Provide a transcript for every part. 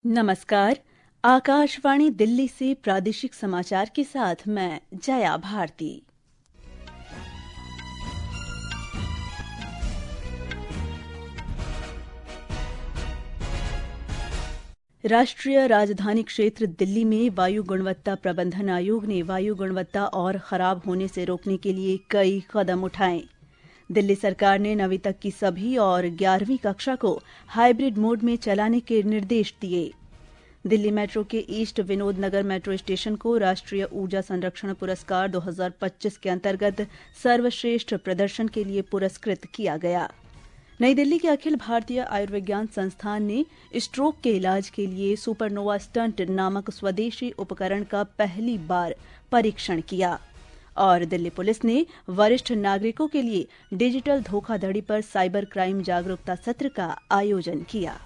नमस्कार। आकाशवाणी दिल्ली से प्रादेशिक समाचार के साथ मैं जया भारती। राष्ट्रीय राजधानी क्षेत्र दिल्ली में वायु गुणवत्ता प्रबंधन आयोग ने वायु गुणवत्ता और खराब होने से रोकने के लिए कई कदम उठाए। दिल्ली सरकार ने 9वीं तक की सभी और 11वीं कक्षा को हाइब्रिड मोड में चलाने के निर्देश दिए। दिल्ली मेट्रो के east Vinod Nagar metro station को राष्ट्रीय ऊर्जा संरक्षण पुरस्कार 2025 के अंतर्गत सर्वश्रेष्ठ प्रदर्शन के लिए पुरस्कृत किया गया। नई दिल्ली के अखिल भारतीय आयुर्विज्ञान संस्थान ने स्ट्रोक के इलाज के लिए सुपरनोवा स्टंट नामक स्वदेशी उपकरण का पहली बार परीक्षण किया। और दिल्ली पुलिस ने वरिष्ठ नागरिकों के लिए डिजिटल धोखाधड़ी पर साइबर क्राइम जागरूकता सत्र का आयोजन किया।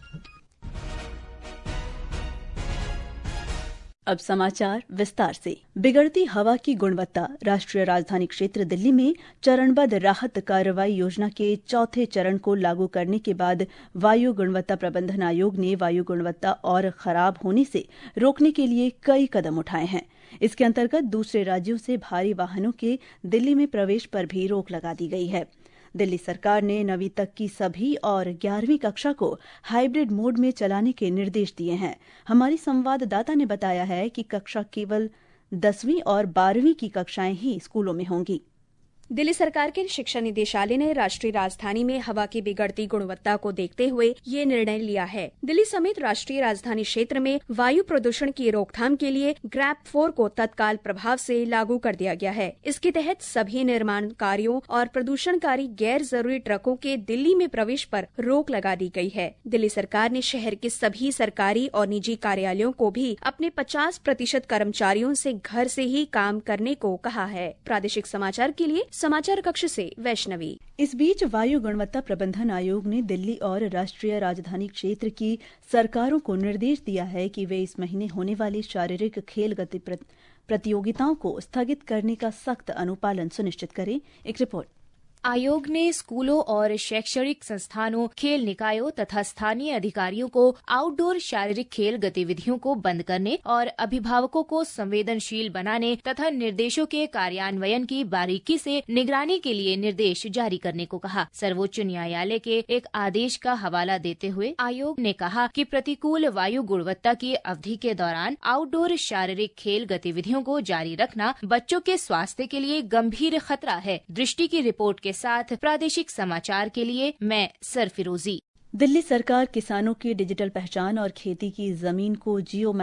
अब समाचार विस्तार से। बिगड़ती हवा की गुणवत्ता राष्ट्रीय राजधानी क्षेत्र दिल्ली में चरणबद्ध राहत कार्रवाई योजना के चौथे चरण को लागू करने के बाद वायु गुणवत्ता प्रबंधन आयोग ने वायु गुणवत्ता और खराब होने से रोकने के लिए कई कदम उठाए हैं। इसके अंतर्गत दूसरे राज्यों से भारी वाहनों के दिल्ली में प्रवेश पर भी रोक लगा दी गई है। दिल्ली सरकार ने 9वीं तक की सभी और 11वीं कक्षा को हाइब्रिड मोड में चलाने के निर्देश दिए हैं। हमारी संवाददाता ने बताया है कि कक्षा केवल 10वीं और 12वीं की कक्षाएं ही स्कूलों में होंगी। दिल्ली सरकार के शिक्षा निदेशालय ने राष्ट्रीय राजधानी में हवा की बिगड़ती गुणवत्ता को देखते हुए ये निर्णय लिया है। दिल्ली समेत राष्ट्रीय राजधानी क्षेत्र में वायु प्रदूषण की रोकथाम के लिए ग्रैप 4 को तत्काल प्रभाव से लागू कर दिया गया है। इसके तहत सभी निर्माण कार्यों और प्रदूषणकारी गैर जरूरी ट्रकों के दिल्ली में प्रवेश पर रोक लगा दी गई है। दिल्ली सरकार ने शहर के सभी सरकारी और निजी कार्यालयों को भी अपने 50% कर्मचारियों से घर से ही काम करने को कहा है। प्रादेशिक समाचार के लिए समाचार कक्ष से वैष्णवी। इस बीच वायु गुणवत्ता प्रबंधन आयोग ने दिल्ली और राष्ट्रीय राजधानी क्षेत्र की सरकारों को निर्देश दिया है कि वे इस महीने होने वाली शारीरिक खेल गति प्रतियोगिताओं को स्थगित करने का सख्त अनुपालन सुनिश्चित करें। एक रिपोर्ट। आयोग ने स्कूलों और शैक्षणिक संस्थानों, खेल निकायों तथा स्थानीय अधिकारियों को आउटडोर शारीरिक खेल गतिविधियों को बंद करने और अभिभावकों को संवेदनशील बनाने तथा निर्देशों के कार्यान्वयन की बारीकी से निगरानी के लिए निर्देश जारी करने को कहा। सर्वोच्च न्यायालय के एक आदेश का हवाला देते हुए आयोग ने कहा कि प्रतिकूल वायु गुणवत्ता की अवधि के दौरान आउटडोर शारीरिक खेल गतिविधियों को जारी रखना बच्चों के स्वास्थ्य के लिए गंभीर खतरा है। दृष्टि की रिपोर्ट के साथ प्रादेशिक समाचार के लिए मैं सरफिरोजी। दिल्ली सरकार किसानों की डिजिटल पहचान और खेती की जमीन को जियो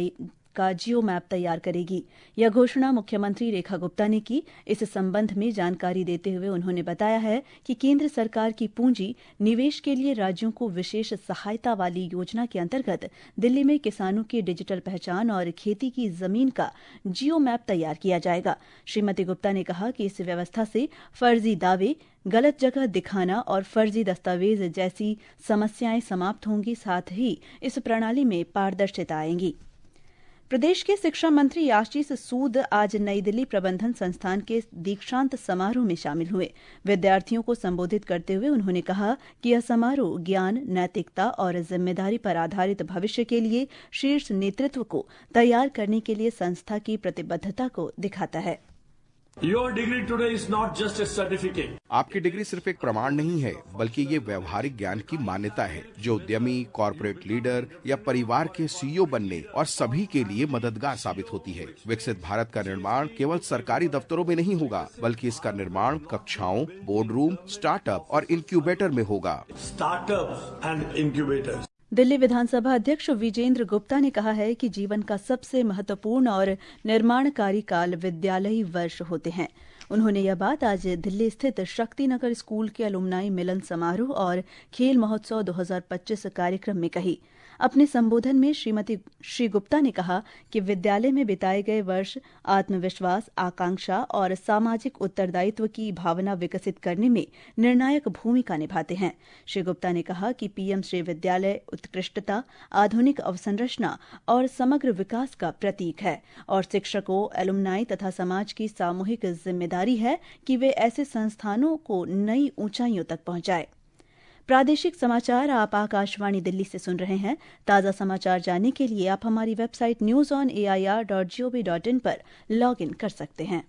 मैप तैयार करेगी। यह घोषणा मुख्यमंत्री रेखा गुप्ता ने की। इस संबंध में जानकारी देते हुए उन्होंने बताया है कि केंद्र सरकार की पूंजी निवेश के लिए राज्यों को विशेष सहायता वाली योजना के अंतर्गत दिल्ली में किसानों की डिजिटल पहचान और खेती की जमीन का जियो मैप तैयार किया जाएगा। श्रीमती गुप्ता ने कहा कि इस व्यवस्था से फर्जी दावे, गलत जगह दिखाना और फर्जी दस्तावेज जैसी समस्याएं समाप्त होंगी। साथ ही इस प्रणाली में पारदर्शिता आएगी। प्रदेश के शिक्षा मंत्री आशीष सूद आज नई दिल्ली प्रबंधन संस्थान के दीक्षांत समारोह में शामिल हुए। विद्यार्थियों को संबोधित करते हुए उन्होंने कहा कि यह समारोह ज्ञान, नैतिकता और जिम्मेदारी पर आधारित भविष्य के लिए शीर्ष नेतृत्व को तैयार करने के लिए संस्था की प्रतिबद्धता को दिखाता है। Your degree today is not just a certificate. आपकी डिग्री सिर्फ एक प्रमाण नहीं है, बल्कि ये व्यवहारिक ज्ञान की मान्यता है जो उद्यमी, कॉर्पोरेट लीडर या परिवार के सीईओ बनने और सभी के लिए मददगार साबित होती है। विकसित भारत का निर्माण केवल सरकारी दफ्तरों में नहीं होगा, बल्कि इसका निर्माण कक्षाओं, बोर्ड रूम, स्टार्टअप और इंक्यूबेटर में होगा। Startups and incubators. दिल्ली विधानसभा अध्यक्ष विजेंद्र गुप्ता ने कहा है कि जीवन का सबसे महत्वपूर्ण और निर्माणकारी काल विद्यालयी वर्ष होते हैं। उन्होंने यह बात आज दिल्ली स्थित शक्तिनगर स्कूल के अलुमनाई मिलन समारोह और खेल महोत्सव 2025 कार्यक्रम में कही। अपने संबोधन में श्री गुप्ता ने कहा कि विद्यालय में बिताए गए वर्ष आत्मविश्वास, आकांक्षा और सामाजिक उत्तरदायित्व की भावना विकसित करने में निर्णायक भूमिका निभाते हैं। श्री गुप्ता ने कहा कि पीएम श्री विद्यालय उत्कृष्टता, आधुनिक अवसंरचना और समग्र विकास का प्रतीक है और शिक्षकों, एलुमनाई तथा समाज की सामूहिक जिम्मेदारी है कि वे ऐसे संस्थानों को नई ऊंचाइयों तक पहुंचाए। प्रादेशिक समाचार आप आकाशवाणी दिल्ली से सुन रहे हैं। ताज़ा समाचार जानने के लिए आप हमारी वेबसाइट newsonair.gov.in पर लॉग इन कर सकते हैं।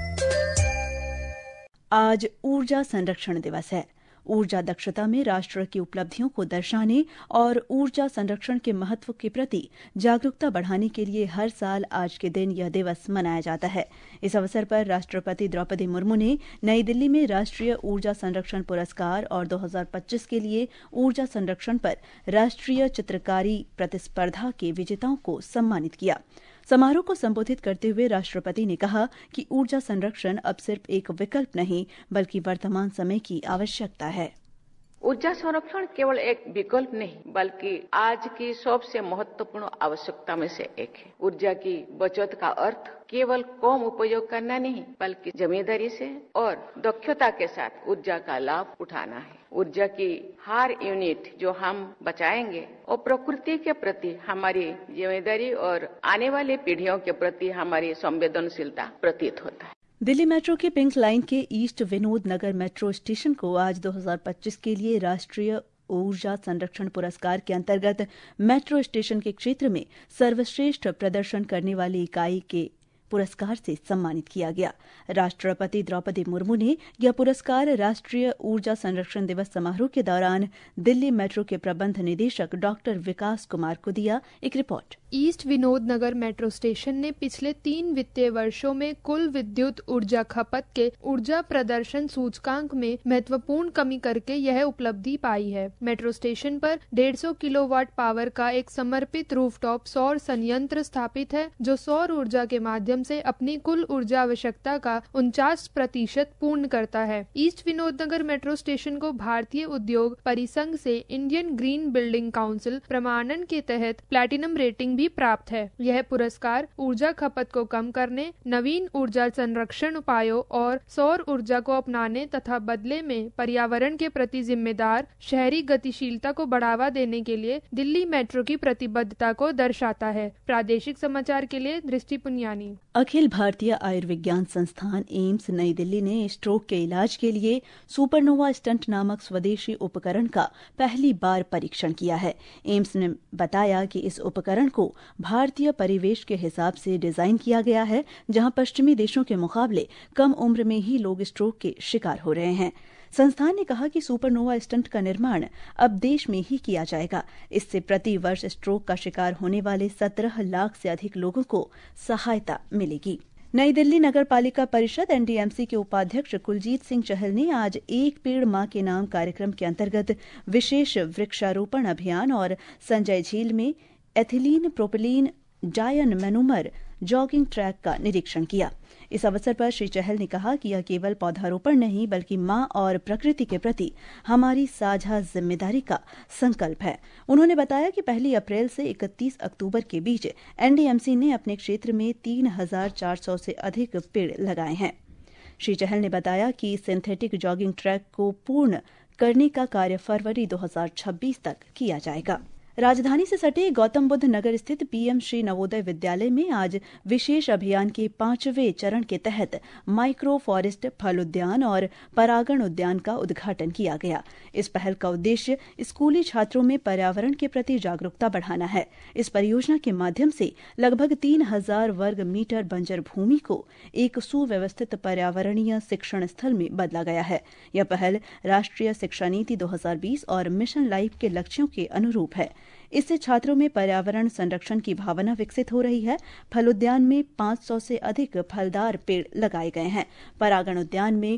आज ऊर्जा संरक्षण दिवस है। ऊर्जा दक्षता में राष्ट्र की उपलब्धियों को दर्शाने और ऊर्जा संरक्षण के महत्व के प्रति जागरूकता बढ़ाने के लिए हर साल आज के दिन यह दिवस मनाया जाता है। इस अवसर पर राष्ट्रपति द्रौपदी मुर्मू ने नई दिल्ली में राष्ट्रीय ऊर्जा संरक्षण पुरस्कार और 2025 के लिए ऊर्जा संरक्षण पर राष्ट्रीय चित्रकारी प्रतिस्पर्धा के विजेताओं को सम्मानित किया। समारोह को संबोधित करते हुए राष्ट्रपति ने कहा कि ऊर्जा संरक्षण अब सिर्फ एक विकल्प नहीं बल्कि वर्तमान समय की आवश्यकता है। ऊर्जा संरक्षण केवल एक विकल्प नहीं बल्कि आज की सबसे महत्वपूर्ण आवश्यकता में से एक है। ऊर्जा की बचत का अर्थ केवल कम उपयोग करना नहीं बल्कि जिम्मेदारी से और दक्षता के साथ ऊर्जा का लाभ उठाना है। ऊर्जा की हर यूनिट जो हम बचाएंगे और प्रकृति के प्रति हमारी जिम्मेदारी और आने वाली पीढ़ियों के प्रति हमारी संवेदनशीलता प्रतीत होता है। दिल्ली मेट्रो के पिंक लाइन के east Vinod Nagar metro station को आज 2025 के लिए राष्ट्रीय ऊर्जा संरक्षण पुरस्कार के अंतर्गत मेट्रो स्टेशन के क्षेत्र में सर्वश्रेष्ठ प्रदर्शन करने वाली इकाई के पुरस्कार से सम्मानित किया गया। राष्ट्रपति द्रौपदी मुर्मू ने यह पुरस्कार राष्ट्रीय ऊर्जा संरक्षण दिवस समारोह के दौरान दिल्ली मेट्रो के प्रबंध निदेशक डॉक्टर विकास कुमार को दिया। एक report. East Vinod Nagar metro station ने पिछले 3 वित्तीय वर्षों में कुल विद्युत ऊर्जा खपत के ऊर्जा प्रदर्शन सूचकांक में महत्वपूर्ण कमी करके यह उपलब्धि पाई है। मेट्रो स्टेशन पर 150 किलोवाट पावर का एक समर्पित रूफटॉप सौर संयंत्र स्थापित है जो सौर ऊर्जा के माध्यम से अपनी कुल ऊर्जा आवश्यकता का 49% पूर्ण करता है। East Vinod Nagar metro station को भारतीय उद्योग परिसंघ से इंडियन ग्रीन बिल्डिंग काउंसिल प्रमाणन के तहत प्लैटिनम रेटिंग भी प्राप्त है। यह पुरस्कार ऊर्जा खपत को कम करने, नवीन ऊर्जा संरक्षण उपायों और सौर ऊर्जा को अपनाने तथा बदले में पर्यावरण के प्रति जिम्मेदार शहरी गतिशीलता को बढ़ावा देने के लिए दिल्ली मेट्रो की प्रतिबद्धता को दर्शाता है। प्रादेशिक समाचार के लिए दृष्टि पुनियानी। अखिल भारतीय आयुर्विज्ञान संस्थान एम्स नई दिल्ली ने स्ट्रोक के इलाज के लिए सुपरनोवा स्टंट नामक स्वदेशी उपकरण का पहली बार परीक्षण किया है। एम्स ने बताया कि इस उपकरण को भारतीय परिवेश के हिसाब से डिजाइन किया गया है, जहां पश्चिमी देशों के मुकाबले कम उम्र में ही लोग स्ट्रोक के शिकार हो रहे हैं। संस्थान ने कहा कि सुपरनोवा स्टंट का निर्माण अब देश में ही किया जाएगा। इससे प्रति वर्ष स्ट्रोक का शिकार होने वाले 17 लाख से अधिक लोगों को सहायता मिलेगी। नई दिल्ली नगर पालिका परिषद एनडीएमसी के उपाध्यक्ष कुलजीत सिंह चहल ने आज एक पेड़ मां के नाम कार्यक्रम के अंतर्गत विशेष वृक्षारोपण अभियान और संजय झील में एथिलीन प्रोपिलीन डायन मैनूमर जॉगिंग ट्रैक का निरीक्षण किया। इस अवसर पर श्री चहल ने कहा कि यह केवल पौधारोपण नहीं बल्कि मां और प्रकृति के प्रति हमारी साझा जिम्मेदारी का संकल्प है। उन्होंने बताया कि 1 अप्रैल से 31 अक्टूबर के बीच एनडीएमसी ने अपने क्षेत्र में 3400 से अधिक पेड़ लगाए हैं। श्री चहल ने बताया कि सिंथेटिक जॉगिंग ट्रैक को पूर्ण करने का कार्य फरवरी 2026 तक किया जाएगा। राजधानी से सटे गौतम बुद्ध नगर स्थित पीएम श्री नवोदय विद्यालय में आज विशेष अभियान के 5वें चरण के तहत माइक्रो फॉरेस्ट फल उद्यान और परागण उद्यान का उद्घाटन किया गया। इस पहल का उद्देश्य स्कूली छात्रों में पर्यावरण के प्रति जागरूकता बढ़ाना है। इस परियोजना के माध्यम से लगभग 3000 वर्ग मीटर बंजर भूमि को एक सुव्यवस्थित पर्यावरणीय शिक्षण स्थल में बदला गया है। यह पहल राष्ट्रीय शिक्षा नीति 2020 और मिशन लाइफ के लक्ष्यों के अनुरूप है। इससे छात्रों में पर्यावरण संरक्षण की भावना विकसित हो रही है। फल उद्यान में 500 से अधिक फलदार पेड़ लगाए गए हैं। परागण उद्यान में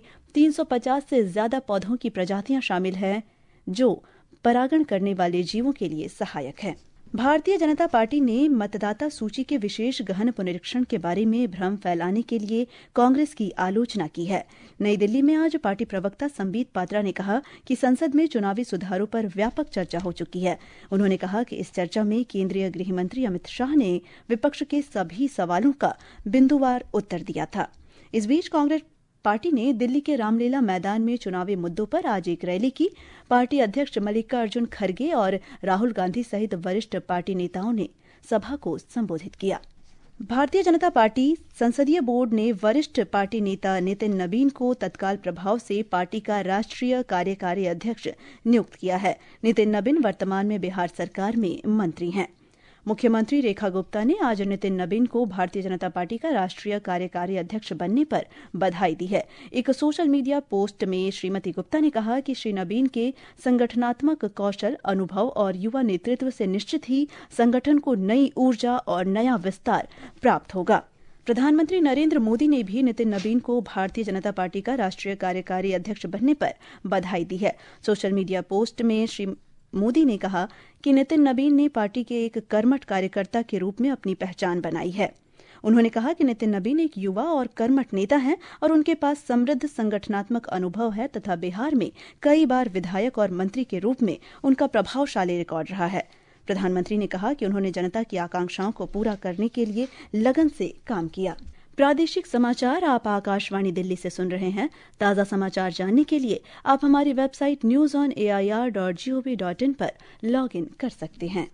350 से ज्यादा पौधों की प्रजातियां शामिल हैं जो परागण करने वाले जीवों के लिए सहायक है। भारतीय जनता पार्टी ने मतदाता सूची के विशेष गहन पुनरीक्षण के बारे में भ्रम फैलाने के लिए कांग्रेस की आलोचना की है। नई दिल्ली में आज पार्टी प्रवक्ता संबित पात्रा ने कहा कि संसद में चुनावी सुधारों पर व्यापक चर्चा हो चुकी है। उन्होंने कहा कि इस चर्चा में केंद्रीय गृह मंत्री अमित शाह ने विपक्ष के सभी सवालों का बिंदुवार उत्तर दिया था। इस बीच कांग्रेस पार्टी ने दिल्ली के रामलीला मैदान में चुनावी मुद्दों पर आज एक रैली की। पार्टी अध्यक्ष मल्लिकार्जुन खड़गे और राहुल गांधी सहित वरिष्ठ पार्टी नेताओं ने सभा को संबोधित किया। भारतीय जनता पार्टी संसदीय बोर्ड ने वरिष्ठ पार्टी नेता नितिन नबीन को तत्काल प्रभाव से पार्टी का राष्ट्रीय कार्यकारी अध्यक्ष नियुक्त किया है। नितिन नबीन वर्तमान में बिहार सरकार में मंत्री हैं। मुख्यमंत्री रेखा गुप्ता ने आज नितिन नबीन को भारतीय जनता पार्टी का राष्ट्रीय कार्यकारी अध्यक्ष बनने पर बधाई दी है। एक सोशल मीडिया पोस्ट में श्रीमती गुप्ता ने कहा कि श्री नबीन के संगठनात्मक कौशल, अनुभव और युवा नेतृत्व से निश्चित ही संगठन को नई ऊर्जा और नया विस्तार प्राप्त होगा। प्रधानमंत्री नरेंद्र मोदी ने भी नितिन नबीन को भारतीय जनता पार्टी का राष्ट्रीय कार्यकारी अध्यक्ष बनने पर बधाई दी है। सोशल मीडिया पोस्ट में श्री मोदी ने कहा कि नितिन नबीन ने पार्टी के एक कर्मठ कार्यकर्ता के रूप में अपनी पहचान बनाई है। उन्होंने कहा कि नितिन नबीन एक युवा और कर्मठ नेता हैं और उनके पास समृद्ध संगठनात्मक अनुभव है तथा बिहार में कई बार विधायक और मंत्री के रूप में उनका प्रभावशाली रिकॉर्ड रहा है। प्रधानमंत्री ने कहा कि उन्होंने जनता की आकांक्षाओं को पूरा करने के लिए लगन से काम किया। प्रादेशिक समाचार आप आकाशवाणी दिल्ली से सुन रहे हैं। ताज़ा समाचार जानने के लिए आप हमारी वेबसाइट news.on.air.gov.in पर लॉग इन कर सकते हैं।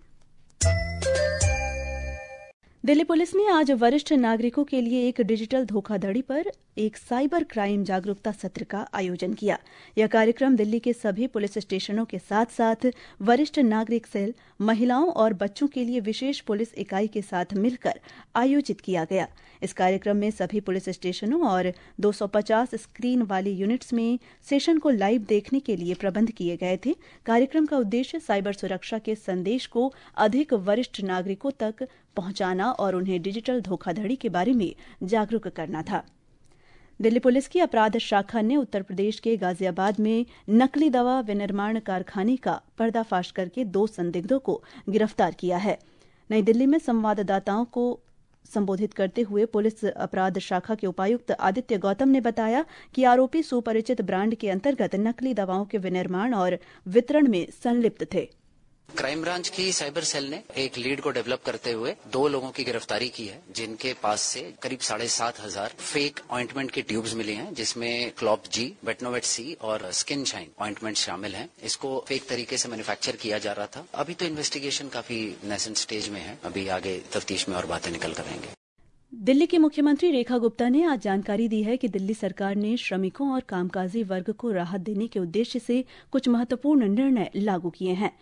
दिल्ली पुलिस ने आज वरिष्ठ नागरिकों के लिए एक डिजिटल धोखाधड़ी पर एक साइबर क्राइम जागरूकता सत्र का आयोजन किया। यह कार्यक्रम दिल्ली के सभी पुलिस स्टेशनों के साथ साथ वरिष्ठ नागरिक सेल, महिलाओं और बच्चों के लिए विशेष पुलिस इकाई के साथ मिलकर आयोजित किया गया। इस कार्यक्रम में सभी पुलिस स्टेशनों और 250 स्क्रीन वाली यूनिट्स में सेशन को लाइव देखने के लिए प्रबंध किए गए थे। कार्यक्रम का उद्देश्य साइबर सुरक्षा के संदेश को अधिक वरिष्ठ नागरिकों तक पहुंचाना और उन्हें डिजिटल धोखाधड़ी के बारे में जागरूक करना था। दिल्ली पुलिस की अपराध शाखा ने उत्तर प्रदेश के गाजियाबाद में नकली दवा विनिर्माण कारखाने का पर्दाफाश करके 2 संदिग्धों को गिरफ्तार किया है। नई दिल्ली में संवाददाताओं को संबोधित करते हुए पुलिस अपराध शाखा के उपायुक्त आदित्य गौतम ने बताया कि आरोपी सुपरिचित ब्रांड के अंतर्गत नकली दवाओं के विनिर्माण और वितरण में संलिप्त थे। क्राइम ब्रांच की साइबर सेल ने एक लीड को डेवलप करते हुए 2 लोगों की गिरफ्तारी की है, जिनके पास से करीब 7,500 फेक ऑइंटमेंट की ट्यूब्स मिली हैं, जिसमें क्लॉप जी, बेटनोवेट सी और स्किन शाइन ऑइंटमेंट शामिल हैं। इसको फेक तरीके से मैन्युफैक्चर किया जा रहा था। अभी तो इन्वेस्टिगेशन काफी नेसेंट स्टेज में है, अभी आगे तफ्तीश में और बातें निकल कर आएंगे। दिल्ली की मुख्यमंत्री रेखा गुप्ता ने आज जानकारी दी है कि दिल्ली सरकार ने श्रमिकों और कामकाजी वर्ग को राहत देने के उद्देश्य से कुछ महत्वपूर्ण निर्णय लागू किए हैं।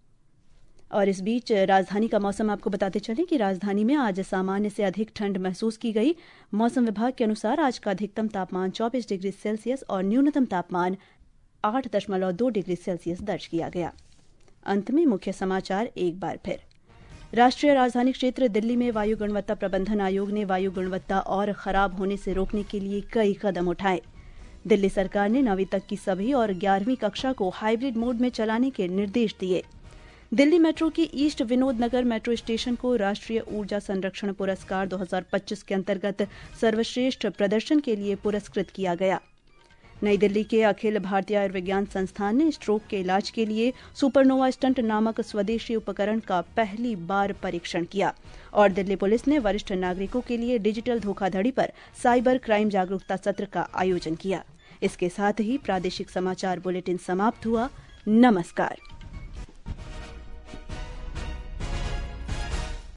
और इस बीच राजधानी का मौसम आपको बताते चलें कि राजधानी में आज सामान्य से अधिक ठंड महसूस की गई। मौसम विभाग के अनुसार आज का अधिकतम तापमान 24 डिग्री सेल्सियस और न्यूनतम तापमान 8.2 डिग्री सेल्सियस दर्ज किया गया। अंत में मुख्य समाचार एक बार फिर। राष्ट्रीय राजधानी क्षेत्र दिल्ली में वायु गुणवत्ता प्रबंधन आयोग ने वायु गुणवत्ता और खराब होने से रोकने के लिए कई कदम उठाए। दिल्ली सरकार ने 9वीं तक की सभी और 11वीं कक्षा को हाइब्रिड मोड में चलाने के निर्देश दिए। दिल्ली मेट्रो की east Vinod Nagar metro station को राष्ट्रीय ऊर्जा संरक्षण पुरस्कार 2025 के अंतर्गत सर्वश्रेष्ठ प्रदर्शन के लिए पुरस्कृत किया गया। नई दिल्ली के अखिल भारतीय आयुर्विज्ञान संस्थान ने स्ट्रोक के इलाज के लिए सुपरनोवा स्टंट नामक स्वदेशी उपकरण का पहली बार परीक्षण किया। और दिल्ली पुलिस ने वरिष्ठ नागरिकों के लिए डिजिटल धोखाधड़ी पर साइबर क्राइम जागरूकता सत्र का आयोजन किया। इसके साथ ही प्रादेशिक समाचार बुलेटिन समाप्त हुआ। नमस्कार।